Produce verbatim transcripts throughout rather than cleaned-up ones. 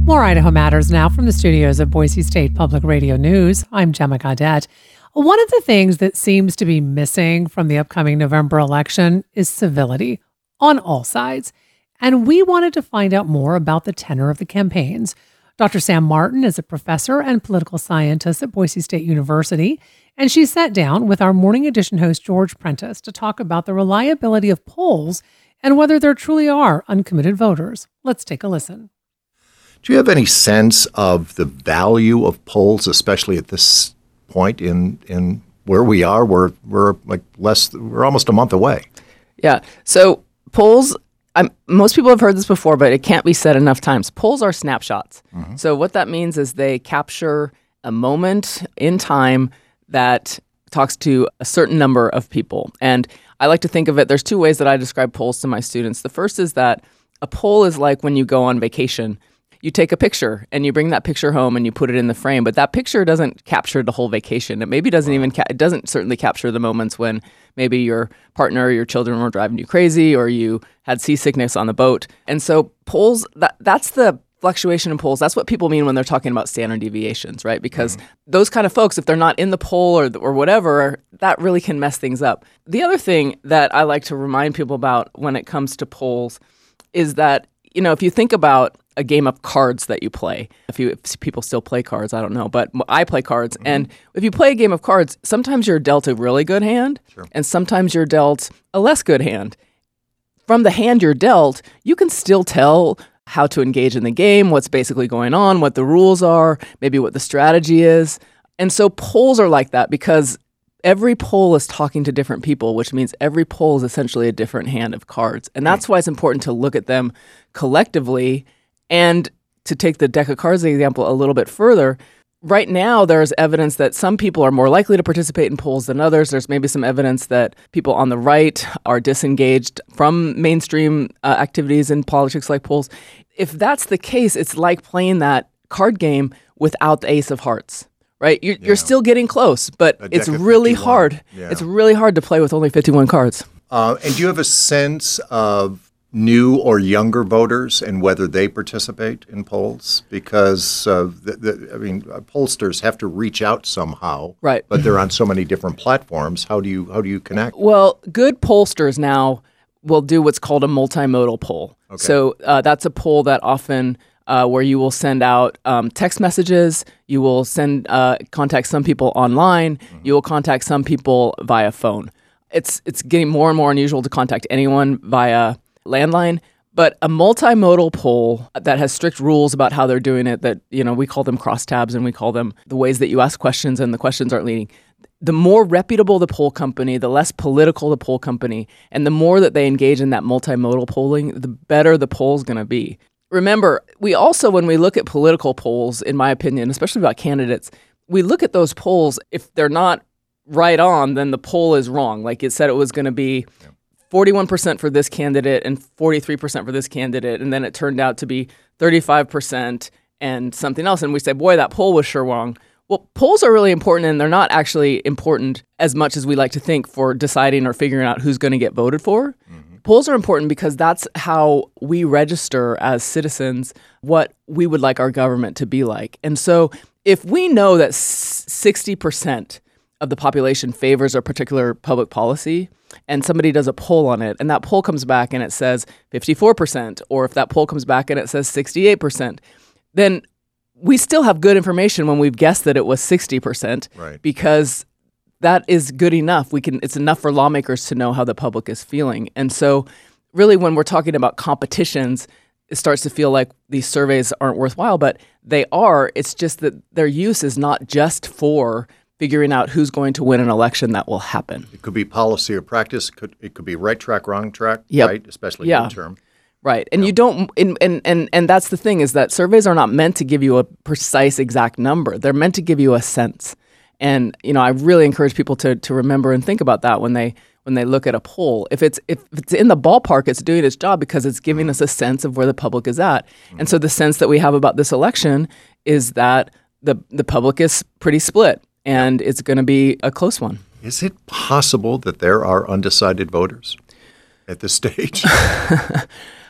More Idaho Matters now from the studios of Boise State Public Radio News. I'm Gemma Gaudette. One of the things that seems to be missing from the upcoming November election is civility on all sides. And we wanted to find out more about the tenor of the campaigns. Doctor Sam Martin is a professor and political scientist at Boise State University, and she sat down with our Morning Edition host George Prentice to talk about the reliability of polls and whether there truly are uncommitted voters. Let's take a listen. Do you have any sense of the value of polls, especially at this point in in where we are? We're we're like less. We're almost a month away. Yeah. So polls. I'm, most people have heard this before, but it can't be said enough times. Polls are snapshots. Mm-hmm. So what that means is they capture a moment in time that talks to a certain number of people. And I like to think of it. There's two ways that I describe polls to my students. The first is that a poll is like when you go on vacation. You take a picture and you bring that picture home and you put it in the frame, but that picture doesn't capture the whole vacation. It maybe doesn't even, ca- it doesn't certainly capture the moments when maybe your partner or your children were driving you crazy or you had seasickness on the boat. And so polls, that that's the fluctuation in polls. That's what people mean when they're talking about standard deviations, right? Because mm-hmm. those kind of folks, if they're not in the poll or or whatever, that really can mess things up. The other thing that I like to remind people about when it comes to polls is that, you know, if you think about a game of cards that you play. If you if people still play cards, I don't know, but I play cards. Mm-hmm. And if you play a game of cards, sometimes you're dealt a really good hand, sure. and sometimes you're dealt a less good hand. From the hand you're dealt, you can still tell how to engage in the game, what's basically going on, what the rules are, maybe what the strategy is. And so polls are like that because every poll is talking to different people, which means every poll is essentially a different hand of cards. And that's why it's important to look at them collectively. And to take the deck of cards example a little bit further, right now there's evidence that some people are more likely to participate in polls than others. There's maybe some evidence that people on the right are disengaged from mainstream uh, activities in politics like polls. If that's the case, it's like playing that card game without the ace of hearts, right? You're, yeah. you're still getting close, but it's really fifty-one. hard. Yeah. It's really hard to play with only fifty-one cards. Uh, and do you have a sense of new or younger voters and whether they participate in polls? Because, uh, the, the, I mean, pollsters have to reach out somehow, right? But they're on so many different platforms. How do you how do you connect? Well, good pollsters now will do what's called a multimodal poll. Okay. So uh, that's a poll that often uh, where you will send out um, text messages, you will send uh, contact some people online, mm-hmm. you will contact some people via phone. It's it's getting more and more unusual to contact anyone via landline, but a multimodal poll that has strict rules about how they're doing it, that, you know, we call them crosstabs and we call them the ways that you ask questions and the questions aren't leading. The more reputable the poll company, the less political the poll company, and the more that they engage in that multimodal polling, the better the poll's going to be. Remember, we also, when we look at political polls, in my opinion, especially about candidates, we look at those polls, if they're not right on, then the poll is wrong. Like it said it was going to be yeah. forty-one percent for this candidate and forty-three percent for this candidate, and then it turned out to be thirty-five percent and something else. And we said, boy, that poll was sure wrong. Well, polls are really important, and they're not actually important as much as we like to think for deciding or figuring out who's going to get voted for. Mm-hmm. Polls are important because that's how we register as citizens what we would like our government to be like. And so if we know that sixty percent of the population favors a particular public policy, and somebody does a poll on it, and that poll comes back and it says fifty-four percent, or if that poll comes back and it says sixty-eight percent, then we still have good information when we've guessed that it was sixty percent, right. because that is good enough. We can. It's enough for lawmakers to know how the public is feeling. And so really when we're talking about competitions, it starts to feel like these surveys aren't worthwhile, but they are. It's just that their use is not just for figuring out who's going to win an election that will happen. It could be policy or practice. It could, it could be right track, wrong track, yep. right? Especially yeah. midterm. Right. And yeah. you don't, and, and, and, and that's the thing, is that surveys are not meant to give you a precise exact number. They're meant to give you a sense. And, you know, I really encourage people to to remember and think about that when they when they look at a poll. If it's if it's in the ballpark, it's doing its job because it's giving us a sense of where the public is at. Mm-hmm. And so the sense that we have about this election is that the the public is pretty split, and it's going to be a close one. Is it possible that there are undecided voters at this stage?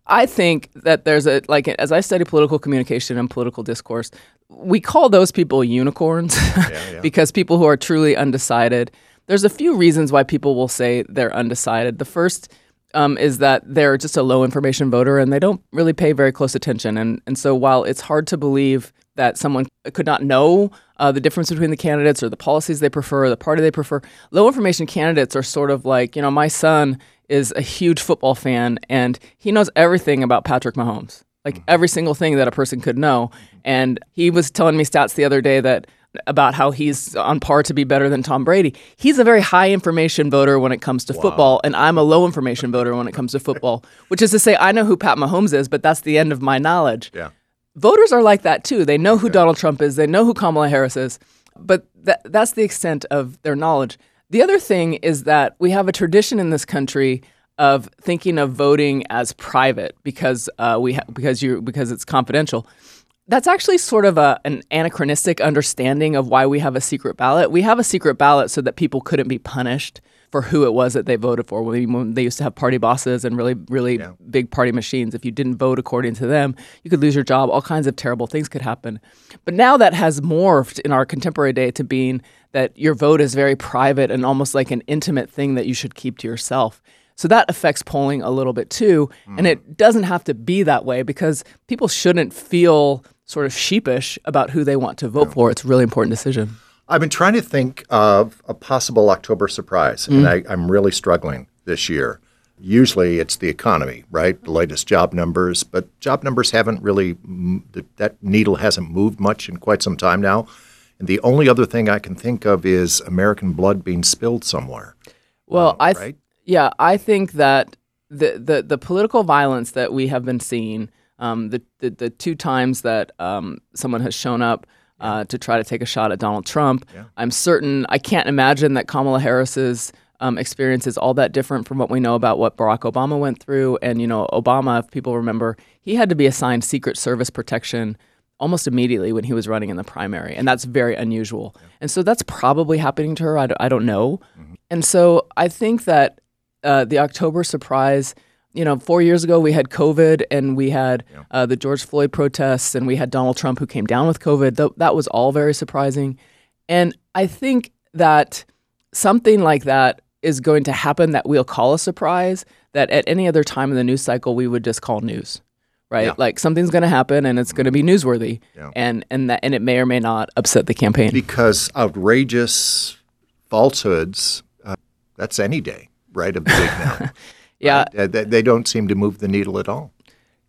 I think that there's a, like, as I study political communication and political discourse, we call those people unicorns Yeah, yeah. because people who are truly undecided. There's a few reasons why people will say they're undecided. The first um, is that they're just a low information voter and they don't really pay very close attention. And, and so while it's hard to believe that someone could not know uh, the difference between the candidates or the policies they prefer, or the party they prefer, low information candidates are sort of like, you know, my son is a huge football fan and he knows everything about Patrick Mahomes, like every single thing that a person could know. And he was telling me stats the other day that about how he's on par to be better than Tom Brady. He's a very high information voter when it comes to wow. football, and I'm a low information voter when it comes to football, which is to say I know who Pat Mahomes is, but that's the end of my knowledge. Yeah. Voters are like that too. They know who yeah. Donald Trump is. They know who Kamala Harris is, but th- that's the extent of their knowledge. The other thing is that we have a tradition in this country of thinking of voting as private because uh, we ha- because you because it's confidential. That's actually sort of a, an anachronistic understanding of why we have a secret ballot. We have a secret ballot so that people couldn't be punished for who it was that they voted for. When they used to have party bosses and really, really yeah. big party machines, if you didn't vote according to them, you could lose your job. All kinds of terrible things could happen. But now that has morphed in our contemporary day to being that your vote is very private and almost like an intimate thing that you should keep to yourself. So that affects polling a little bit too. Mm. And it doesn't have to be that way because people shouldn't feel sort of sheepish about who they want to vote yeah. for. It's a really important decision. I've been trying to think of a possible October surprise, mm. and I, I'm really struggling this year. Usually it's the economy, right? The latest job numbers, but job numbers haven't really, that needle hasn't moved much in quite some time now. And the only other thing I can think of is American blood being spilled somewhere. Well, uh, I th- right? yeah, I think that the, the, the political violence that we have been seeing, um, the, the, the two times that um, someone has shown up Uh, to try to take a shot at Donald Trump. Yeah. I'm certain, I can't imagine that Kamala Harris's um, experience is all that different from what we know about what Barack Obama went through. And, you know, Obama, if people remember, he had to be assigned Secret Service protection almost immediately when he was running in the primary. And that's very unusual. Yeah. And so that's probably happening to her. I, d- I don't know. Mm-hmm. And so I think that uh, the October surprise, you know, four years ago we had COVID and we had yeah. uh, the George Floyd protests and we had Donald Trump who came down with COVID. Th- that was all very surprising. And I think that something like that is going to happen that we'll call a surprise that at any other time in the news cycle we would just call news, right? Yeah. Like something's going to happen and it's going to be newsworthy yeah. and and that and it may or may not upset the campaign. Because outrageous falsehoods, uh, that's any day, right? A big now. Yeah. Right? Uh, they don't seem to move the needle at all.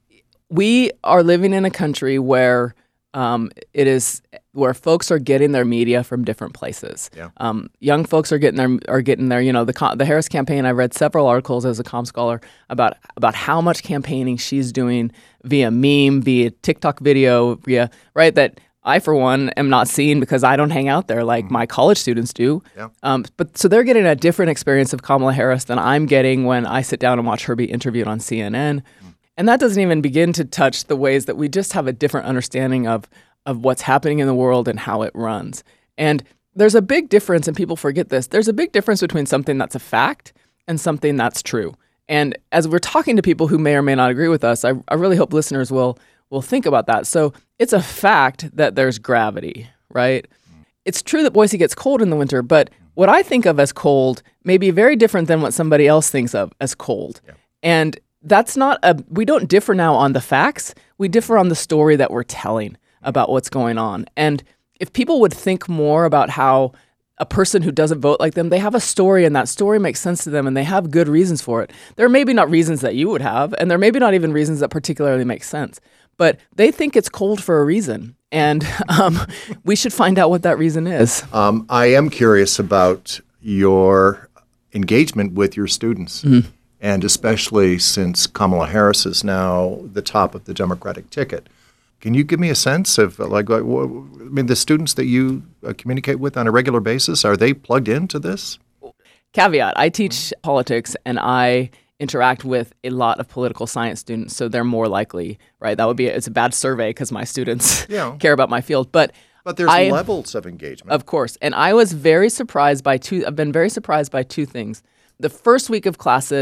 We are living in a country where um, it is where folks are getting their media from different places. Yeah. Um, young folks are getting their are getting their you know the the Harris campaign. I read several articles as a comm scholar about about how much campaigning she's doing via meme, via TikTok video, via right that. I, for one, am not seeing because I don't hang out there like mm-hmm. my college students do. Yeah. Um, but so they're getting a different experience of Kamala Harris than I'm getting when I sit down and watch her be interviewed on C N N. Mm-hmm. And that doesn't even begin to touch the ways that we just have a different understanding of of what's happening in the world and how it runs. And there's a big difference, and people forget this. There's a big difference between something that's a fact and something that's true. And as we're talking to people who may or may not agree with us, I, I really hope listeners will will think about that. So it's a fact that there's gravity, right? Mm. It's true that Boise gets cold in the winter, but what I think of as cold may be very different than what somebody else thinks of as cold. Yeah. And that's not a, we don't differ now on the facts. We differ on the story that we're telling about what's going on. And if people would think more about how a person who doesn't vote like them, they have a story and that story makes sense to them and they have good reasons for it. There are maybe not reasons that you would have, and there are maybe not even reasons that particularly make sense. But they think it's cold for a reason, and um, we should find out what that reason is. Um, I am curious about your engagement with your students, mm-hmm. and especially since Kamala Harris is now the top of the Democratic ticket. Can you give me a sense of, like, I mean, the students that you uh, communicate with on a regular basis, are they plugged into this? Caveat, I teach mm-hmm. politics, and I interact with a lot of political science students, so they're more likely, right? That would be, a, it's a bad survey because my students yeah. care about my field. But but there's I, levels of engagement. Of course. And I was very surprised by two, I've been very surprised by two things. The first week of classes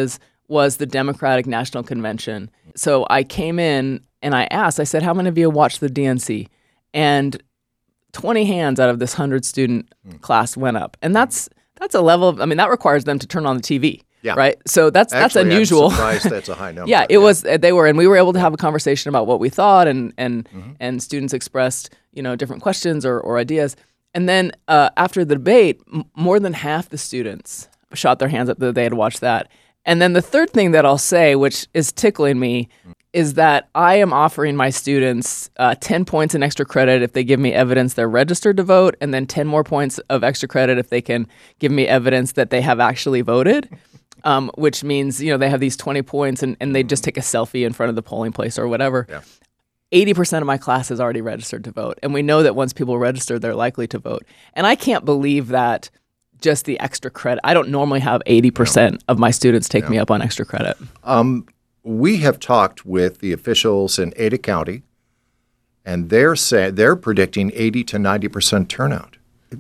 was the Democratic National Convention. So I came in and I asked, I said, how many of you watched the D N C? And twenty hands out of this one hundred student mm. class went up. And that's that's a level of, I mean, that requires them to turn on the T V. Yeah. Right. So that's Actually, that's unusual. I'm surprised that's a high number. yeah, it yeah. was. They were, and we were able to have a conversation about what we thought, and and mm-hmm. and students expressed, you know, different questions or, or ideas. And then uh, after the debate, m- more than half the students shot their hands up that they had watched that. And then the third thing that I'll say, which is tickling me, mm-hmm. is that I am offering my students uh, ten points in extra credit if they give me evidence they're registered to vote, and then ten more points of extra credit if they can give me evidence that they have actually voted. Um, which means, you know, they have these twenty points and, and they just take a selfie in front of the polling place or whatever. Yeah. eighty percent of my class is already registered to vote. And we know that once people register, they're likely to vote. And I can't believe that just the extra credit. I don't normally have eighty percent yeah. of my students take yeah. me up on extra credit. Um, we have talked with the officials in Ada County, and they're say, they're predicting eighty to ninety percent turnout.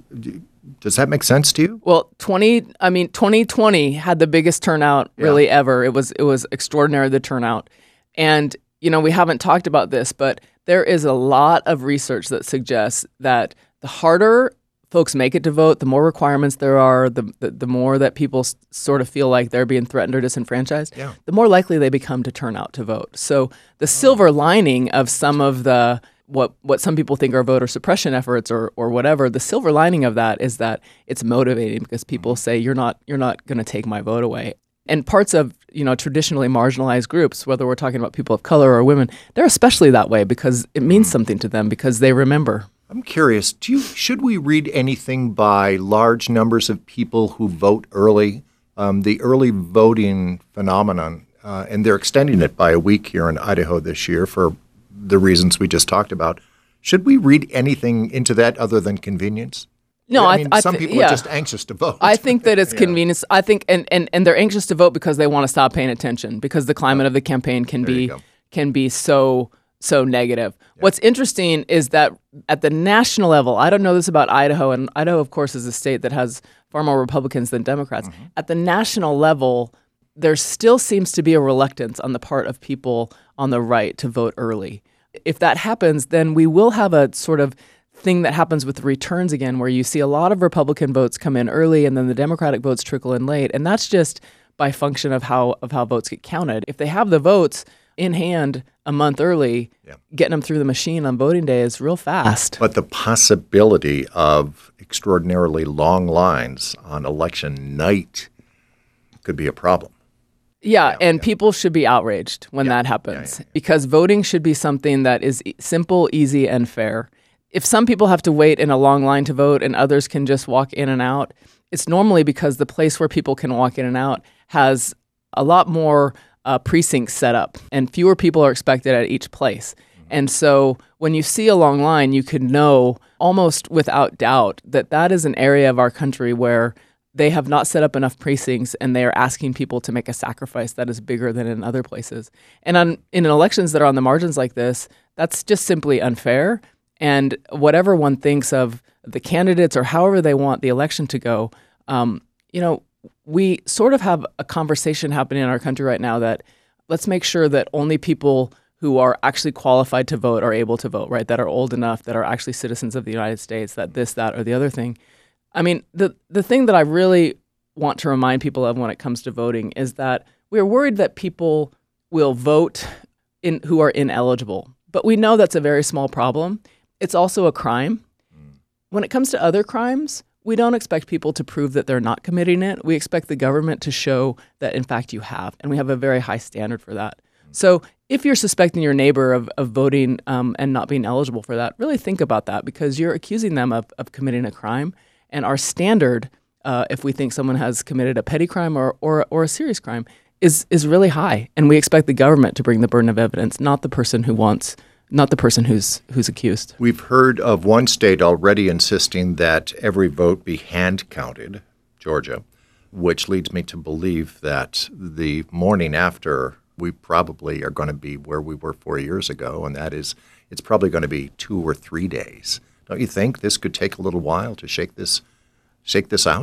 Does that make sense to you? Well, twenty. I mean, twenty twenty had the biggest turnout really yeah. ever. It was it was extraordinary, the turnout. And you know, we haven't talked about this, but there is a lot of research that suggests that the harder folks make it to vote, the more requirements there are, the the, the more that people s- sort of feel like they're being threatened or disenfranchised, yeah. the more likely they become to turn out to vote. So the oh. silver lining of some of the what what some people think are voter suppression efforts or or whatever, the silver lining of that is that it's motivating because people say you're not you're not going to take my vote away. And parts of, you know, traditionally marginalized groups, whether we're talking about people of color or women, they're especially that way because it means something to them because they remember. I'm curious, do you should we read anything by large numbers of people who vote early? Um, the early voting phenomenon, uh, and they're extending it by a week here in Idaho this year for the reasons we just talked about. Should we read anything into that other than convenience? No, I, I mean, I some th- people yeah. are just anxious to vote. I think that it's yeah. convenience. I think, and, and, and they're anxious to vote because they want to stop paying attention because the climate oh. of the campaign can there be can be so so negative. Yeah. What's interesting is that at the national level, I don't know this about Idaho, and Idaho, of course, is a state that has far more Republicans than Democrats. Mm-hmm. At the national level, there still seems to be a reluctance on the part of people on the right to vote early. If that happens, then we will have a sort of thing that happens with the returns again, where you see a lot of Republican votes come in early and then the Democratic votes trickle in late. And that's just by function of how of how votes get counted. If they have the votes in hand a month early, yeah. getting them through the machine on voting day is real fast. But the possibility of extraordinarily long lines on election night could be a problem. Yeah, yeah and yeah. people should be outraged when yeah. that happens yeah, yeah, yeah. because voting should be something that is simple, easy, and fair. If some people have to wait in a long line to vote and others can just walk in and out, it's normally because the place where people can walk in and out has a lot more uh, precincts set up and fewer people are expected at each place. Mm-hmm. And so when you see a long line, you can know almost without doubt that that is an area of our country where they have not set up enough precincts and they are asking people to make a sacrifice that is bigger than in other places. And on, in elections that are on the margins like this, that's just simply unfair. And whatever one thinks of the candidates or however they want the election to go, um, you know, we sort of have a conversation happening in our country right now that let's make sure that only people who are actually qualified to vote are able to vote, right? That are old enough, that are actually citizens of the United States, that this, that, or the other thing. I mean, the the thing that I really want to remind people of when it comes to voting is that we're worried that people will vote in who are ineligible. But we know that's a very small problem. It's also a crime. Mm. When it comes to other crimes, we don't expect people to prove that they're not committing it. We expect the government to show that, in fact, you have. And we have a very high standard for that. Mm. So if you're suspecting your neighbor of, of voting um, and not being eligible for that, really think about that because you're accusing them of, of committing a crime. And our standard, uh, if we think someone has committed a petty crime or, or, or a serious crime, is, is really high. And we expect the government to bring the burden of evidence, not the person who wants Not the person who's who's accused. We've heard of one state already insisting that every vote be hand counted, Georgia, which leads me to believe that the morning after we probably are going to be where we were four years ago, and that is it's probably going to be two or three days. Don't you think this could take a little while to shake this shake this out?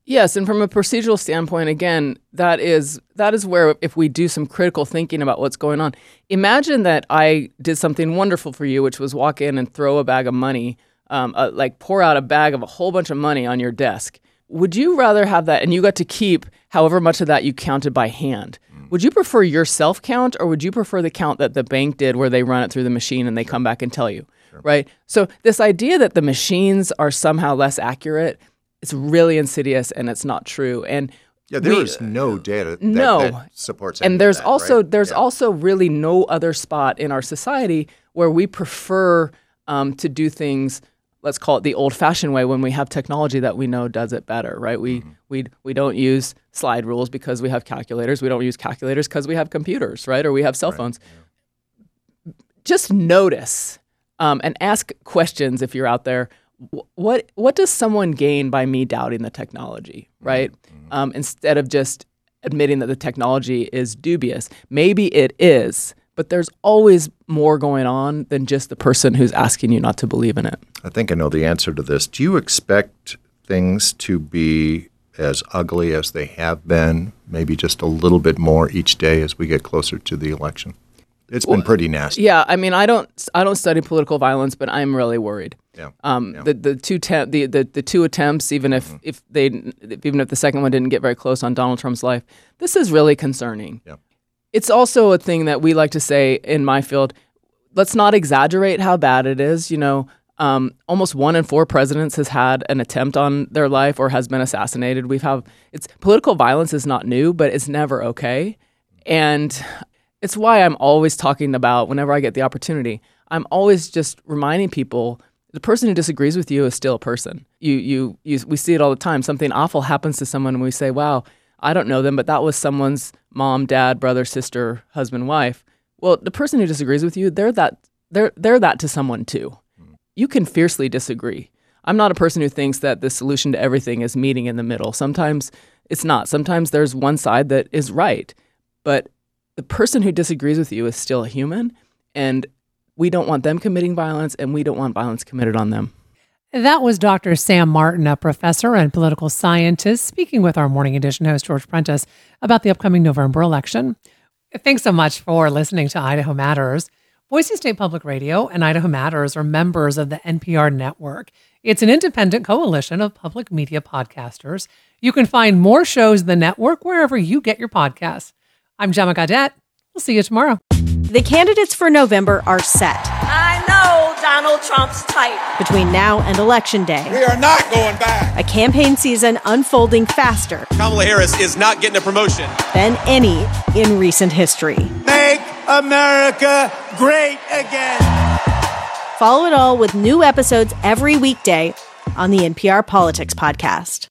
Yes, and from a procedural standpoint, again, that is that is where if we do some critical thinking about what's going on, imagine that I did something wonderful for you, which was walk in and throw a bag of money, um, uh, like pour out a bag of a whole bunch of money on your desk. Would you rather have that, and you got to keep however much of that you counted by hand? Mm. Would you prefer your self-count, or would you prefer the count that the bank did where they run it through the machine and they come back and tell you, sure. right? So this idea that the machines are somehow less accurate, it's really insidious and it's not true. And yeah, there we, is no data that, no. that supports any And there's of that, also right? there's yeah. also really no other spot in our society where we prefer um, to do things, let's call it the old-fashioned way, when we have technology that we know does it better, right? We mm-hmm. we we don't use slide rules because we have calculators. We don't use calculators because we have computers, right? Or we have cell phones. Right. Yeah. Just notice um, and ask questions if you're out there. What what does someone gain by me doubting the technology, right? Mm-hmm. Um, instead of just admitting that the technology is dubious. Maybe it is, but there's always more going on than just the person who's asking you not to believe in it. I think I know the answer to this. Do you expect things to be as ugly as they have been, maybe just a little bit more each day as we get closer to the election? It's been pretty nasty. Yeah, I mean, I don't, I don't study political violence, but I'm really worried. Yeah. Um, yeah. The the two te- the, the the two attempts, even if, mm-hmm. if they, even if the second one didn't get very close on Donald Trump's life, this is really concerning. Yeah. It's also a thing that we like to say in my field. Let's not exaggerate how bad it is. You know, um, almost one in four presidents has had an attempt on their life or has been assassinated. We've have it's political violence is not new, but it's never okay, and it's why I'm always talking about, whenever I get the opportunity, I'm always just reminding people the person who disagrees with you is still a person. You, you, you, we see it all the time. Something awful happens to someone and we say, wow, I don't know them, but that was someone's mom, dad, brother, sister, husband, wife. Well, the person who disagrees with you, they're that, they're, they're that to someone too. You can fiercely disagree. I'm not a person who thinks that the solution to everything is meeting in the middle. Sometimes it's not. Sometimes there's one side that is right, but the person who disagrees with you is still a human, and we don't want them committing violence, and we don't want violence committed on them. That was Doctor Sam Martin, a professor and political scientist, speaking with our Morning Edition host, George Prentice, about the upcoming November election. Thanks so much for listening to Idaho Matters. Boise State Public Radio and Idaho Matters are members of the N P R network. It's an independent coalition of public media podcasters. You can find more shows in the network wherever you get your podcasts. I'm Gemma Gaudette. We'll see you tomorrow. The candidates for November are set. I know Donald Trump's type. Between now and Election Day. We are not going back. A campaign season unfolding faster. Kamala Harris is not getting a promotion. Than any in recent history. Make America great again. Follow it all with new episodes every weekday on the N P R Politics Podcast.